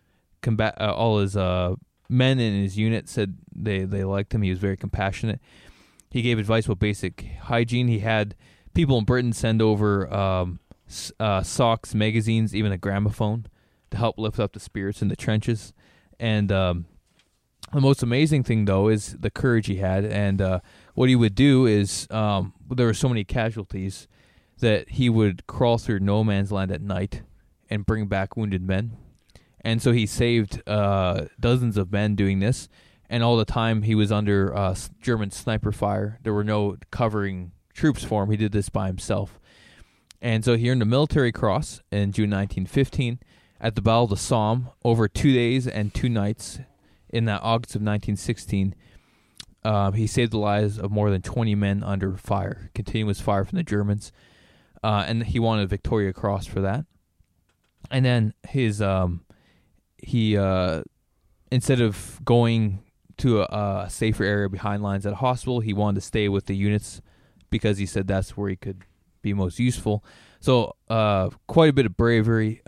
men in his unit said they liked him. He was very compassionate. He gave advice about basic hygiene. He had people in Britain send over socks, magazines, even a gramophone to help lift up the spirits in the trenches. And the most amazing thing, though, is the courage he had. And what he would do is, there were so many casualties that he would crawl through no man's land at night and bring back wounded men. And so he saved dozens of men doing this. And all the time he was under German sniper fire. There were no covering troops for him. He did this by himself. And so he earned a military cross in June 1915 at the Battle of the Somme. Over 2 days and 2 nights in that August of 1916, he saved the lives of more than 20 men under fire, continuous fire from the Germans. And he won a Victoria Cross for that. And then instead of going to a safer area behind lines at a hospital, he wanted to stay with the units because he said that's where he could be most useful. So quite a bit of bravery.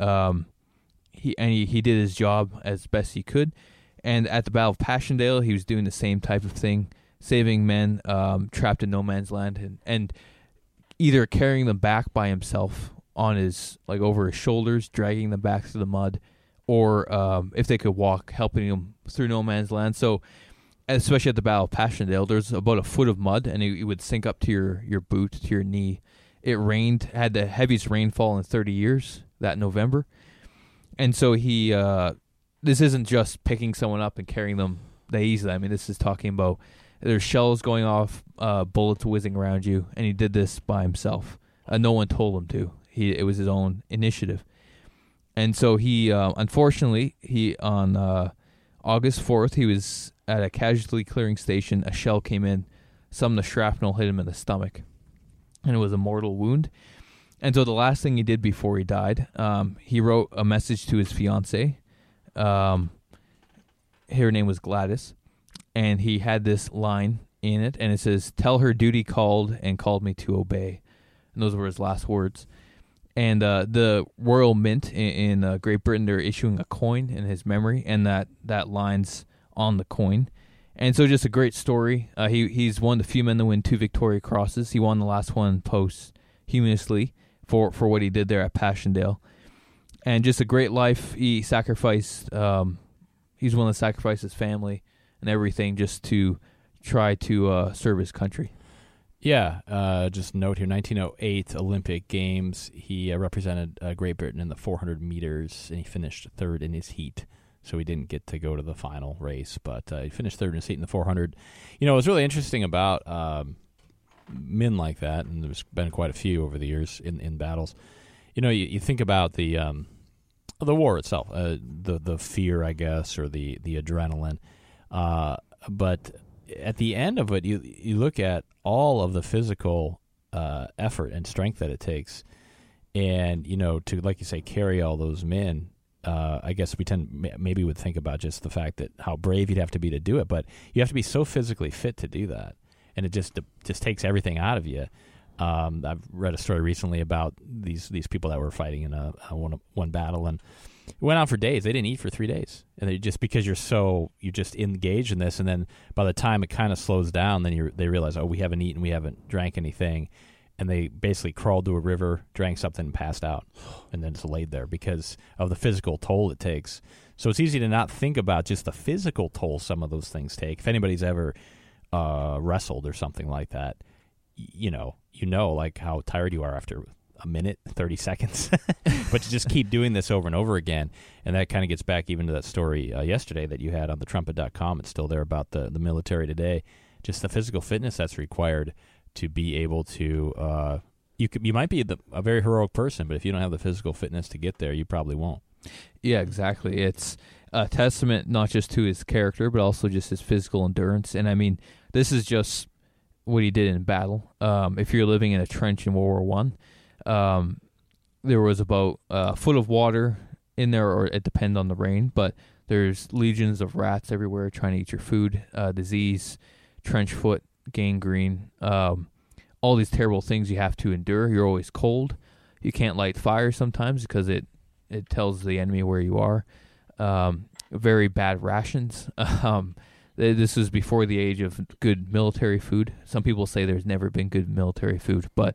He did his job as best he could. And at the Battle of Passchendaele, he was doing the same type of thing, saving men trapped in no man's land, and either carrying them back by himself on his, like, over his shoulders, dragging them back through the mud, or if they could walk, helping them through no man's land. So, especially at the Battle of Passchendaele, there's about a foot of mud, and it would sink up to your boot, to your knee. It rained, had the heaviest rainfall in 30 years that November. And so he, this isn't just picking someone up and carrying them that easily. I mean, this is talking about there's shells going off, bullets whizzing around you, and he did this by himself. No one told him to. It was his own initiative. And so he, unfortunately, on August 4th, he was at a casualty clearing station. A shell came in. Some of the shrapnel hit him in the stomach, and it was a mortal wound. And so the last thing he did before he died, he wrote a message to his fiancée. Her name was Gladys, and he had this line in it, and it says, "Tell her duty called and called me to obey." And those were his last words. And the Royal Mint in Great Britain, they're issuing a coin in his memory, and that line's on the coin. And so just a great story. He's one of the few men to win 2 Victoria Crosses. He won the last one posthumously for what he did there at Passchendaele. And just a great life. He sacrificed, he's willing to sacrifice his family and everything just to try to serve his country. Yeah, just note here, 1908 Olympic Games, he represented Great Britain in the 400 meters, and he finished third in his heat. So he didn't get to go to the final race, but he finished third in his heat in the 400. You know, what's really interesting about men like that, and there's been quite a few over the years in battles, you know, you think about the war itself, the fear, I guess, or the adrenaline, but at the end of it, you look at all of the physical effort and strength that it takes, and, you know, to, like you say, carry all those men. I guess we maybe would think about just the fact that how brave you'd have to be to do it, but you have to be so physically fit to do that, and it just takes everything out of you. I've read a story recently about these people that were fighting in one battle, and it went on for days. They didn't eat for 3 days, and just because you're just engaged in this, and then by the time it kind of slows down, then they realize, oh, we haven't eaten, we haven't drank anything, and they basically crawled to a river, drank something, and passed out, and then just laid there because of the physical toll it takes. So it's easy to not think about just the physical toll some of those things take. If anybody's ever wrestled or something like that, you know like how tired you are after a minute, 30 seconds. But you just keep doing this over and over again. And that kind of gets back even to that story yesterday that you had on thetrumpet.com. It's still there about the military today. Just the physical fitness that's required to be able to you might be a very heroic person, but if you don't have the physical fitness to get there, you probably won't. Yeah, exactly. It's a testament not just to his character, but also just his physical endurance. And I mean, this is just what he did in battle. If you're living in a trench in World War I, there was about a foot of water in there, or it depends on the rain, but there's legions of rats everywhere trying to eat your food, disease, trench foot, gangrene, all these terrible things you have to endure. You're always cold. You can't light fire sometimes because it tells the enemy where you are. Very bad rations. This was before the age of good military food. Some people say there's never been good military food, but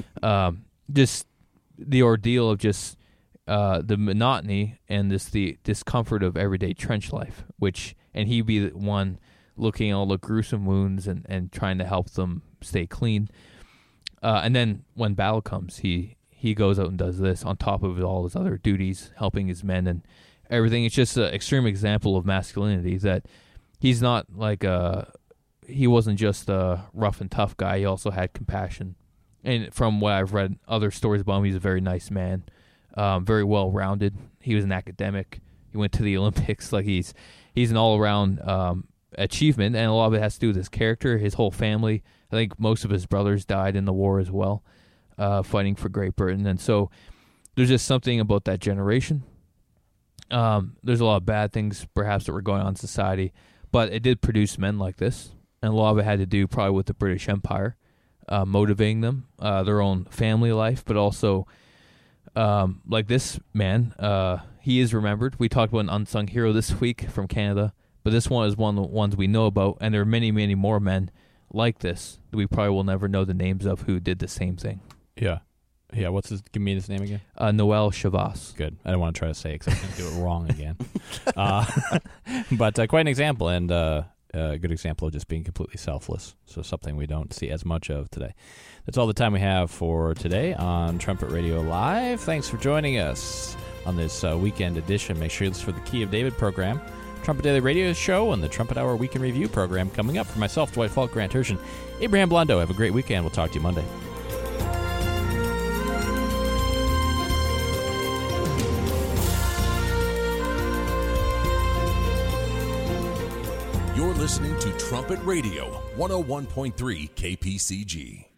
just the ordeal of just the monotony and the discomfort of everyday trench life, and he'd be the one looking at all the gruesome wounds and trying to help them stay clean. And then when battle comes, he goes out and does this on top of all his other duties, helping his men and everything. It's just an extreme example of masculinity, that he's not like he wasn't just a rough and tough guy. He also had compassion. And from what I've read other stories about him, he's a very nice man, very well-rounded. He was an academic. He went to the Olympics. Like he's an all-around achievement, and a lot of it has to do with his character, his whole family. I think most of his brothers died in the war as well, fighting for Great Britain. And so there's just something about that generation. There's a lot of bad things perhaps that were going on in society, but it did produce men like this. And a lot of it had to do probably with the British Empire, motivating them, their own family life, but also like this man, he is remembered. We talked about an unsung hero this week from Canada, but this one is one of the ones we know about, and there are many, many more men like this that we probably will never know the names of who did the same thing. Yeah. Yeah, give me his name again? Noel Chavas. Good. I don't want to try to say it because I'm going to do it wrong again. But quite an example, and a good example of just being completely selfless. So something we don't see as much of today. That's all the time we have for today on Trumpet Radio Live. Thanks for joining us on this weekend edition. Make sure you listen for the Key of David program, Trumpet Daily Radio Show, and the Trumpet Hour Weekend Review program coming up. For myself, Dwight Falk, Grant Hershen, Abraham Blondo. Have a great weekend. We'll talk to you Monday. You're listening to Trumpet Radio, 101.3 KPCG.